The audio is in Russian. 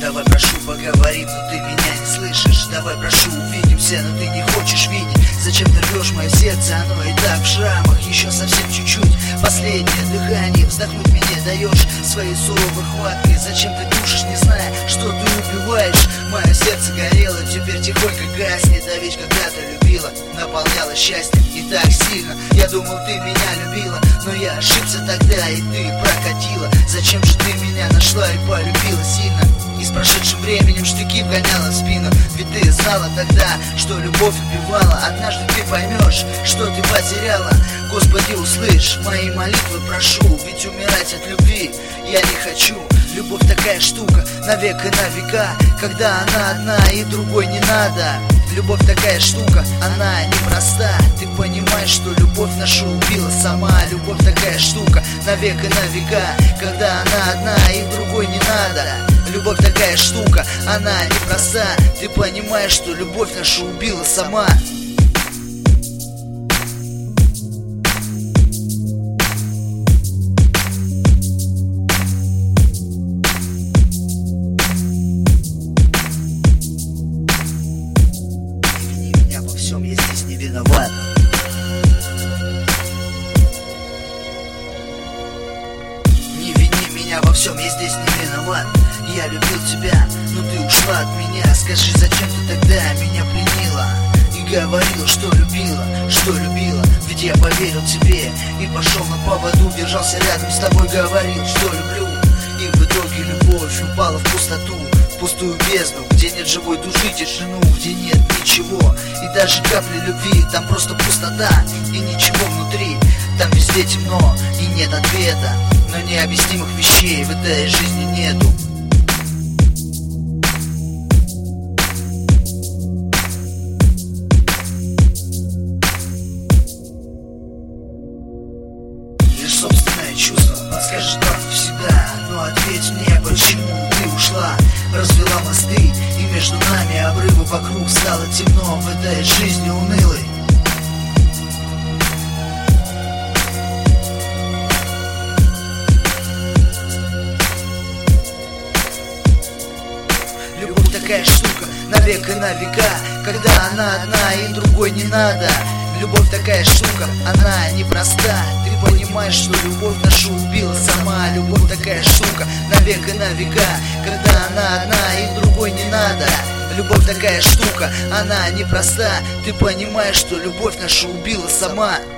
Давай, прошу, поговорим, но ты меня не слышишь. Давай, прошу, увидимся, но ты не хочешь видеть. Зачем ты рвешь мое сердце, оно и так в шрамах. Еще совсем чуть-чуть, последнее дыхание. Вздохнуть мне не даешь своей суровой хваткой. Зачем ты душишь, не зная, что ты убиваешь? Мое сердце горело, теперь тихонько гаснет. А ведь когда-то любила, наполняла счастьем и так сильно. Я думал, ты меня любила, но я ошибся тогда, и ты прокатила. Зачем же ты меня нашла и полюбила сильно? И с прошедшим временем штыки вгоняла в спину. Ведь ты знала тогда, что любовь убивала. Однажды ты поймешь, что ты потеряла. Господи, услышь мои молитвы, прошу. Ведь умирать от любви я не хочу. Любовь такая штука, навек и на века, когда она одна и другой не надо. Любовь такая штука, она непроста. Ты понимаешь, что любовь нашу убила сама. Любовь такая штука, навек и на века, когда она одна и другой не надо. Любовь такая штука, она непроста. Ты понимаешь, что любовь нашу убила сама. Я здесь не виноват. Не вини меня во всем, я здесь не виноват. Я любил тебя, но ты ушла от меня. Скажи, зачем ты тогда меня пленила и говорила, что любила? Ведь я поверил тебе и пошел на поводу, держался рядом с тобой, говорил, что люблю. И в итоге любовь упала в пустоту, в пустую бездну, где нет живой души, тишину, где нет ничего и даже капли любви. Там просто пустота и ничего внутри. Там везде темно и нет ответа, но необъяснимых вещей в этой жизни нету. Лишь собственное чувство подскажет правду всегда. Но ответь мне, почему ты ушла, развела мосты, и между нами обрывы вокруг. Стало темно в этой жизни унылой. Любовь такая штука, навек и на века, когда она одна и другой не надо. Любовь такая штука, она непроста. Ты понимаешь, что любовь нашу убила сама. Любовь такая штука, навек и на века, когда она одна и другой не надо. Любовь такая штука, она непроста. Ты понимаешь, что любовь нашу убила сама.